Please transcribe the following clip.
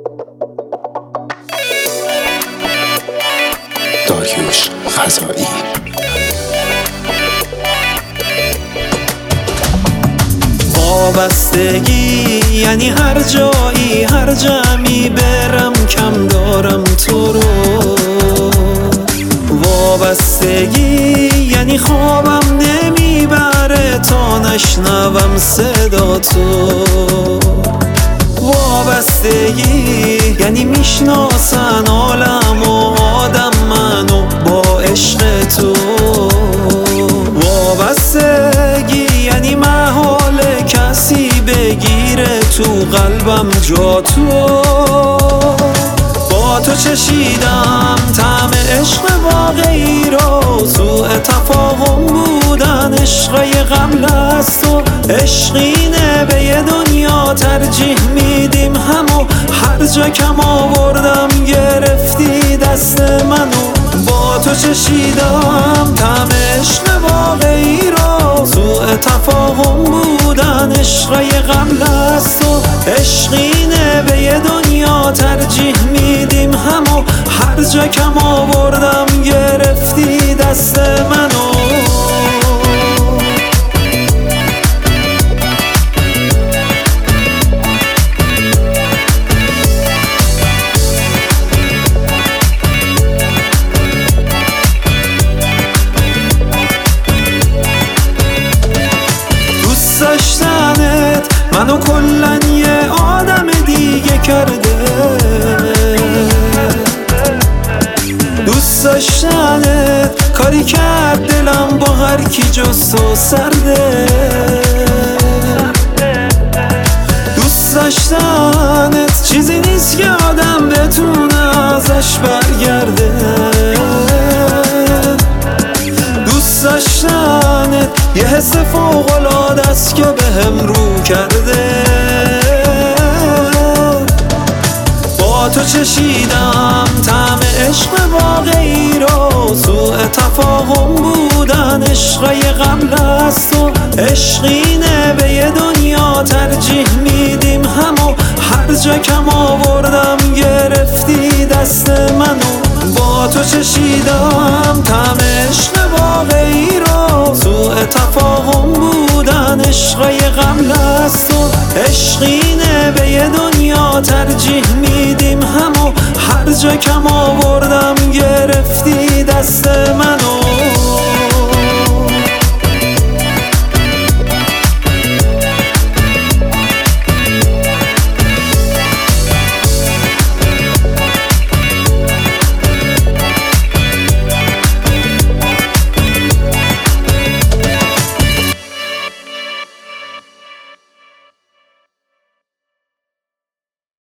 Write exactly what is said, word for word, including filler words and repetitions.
داریوش غذایی. وابستگی یعنی هر جایی هر جمعی برم کم دارم تو رو. وابستگی یعنی خوابم نمیبره تا نشنوم صدا تو. وابستگی یعنی میشناسن عالم و آدم منو با عشق تو. وابستگی یعنی محال کسی بگیره تو قلبم جا تو. با تو چشیدم طعم عشق واقعی رو، سوء تفاهم بودن عشقای قبل از تو. عشقینه به یه دنیا ترجیح میدیم همو، هر جا کم آوردم گرفتی دست منو. با تو چشیدم طعم عشق واقعی رو، سوء تفاهم بودن عشقای قبل از تو. عشقینه به یه دنیا ترجیح میدیم همو، هر جا کم آوردم گرفتی دست منو. داشتنت منو کلن یه آدم دیگه کرده. دوست داشتنت کاری کرد دلم با هر کی جز تو سرده. دوست داشتنت چیزی نیست که آدم بتونه ازش برگرده. دوست داشتنت یه حس فوق‌العاده است که بهم رو کرده. با تو چشیدم طعم عشق واقعی رو، سوء تفاهم بودن عشقای قبل از تو. عشقینه به یه دنیا ترجیح میدیم همو، هر جا کم آوردم گرفتی دست منو. با تو چشیدم طعم عشق واقعی رو، سوء تفاهم بودن عشقای قبل از تو. عشقینه به یه دنیا ترجیح میدیم همو، هر جا کم آوردم گرفتی دست منو.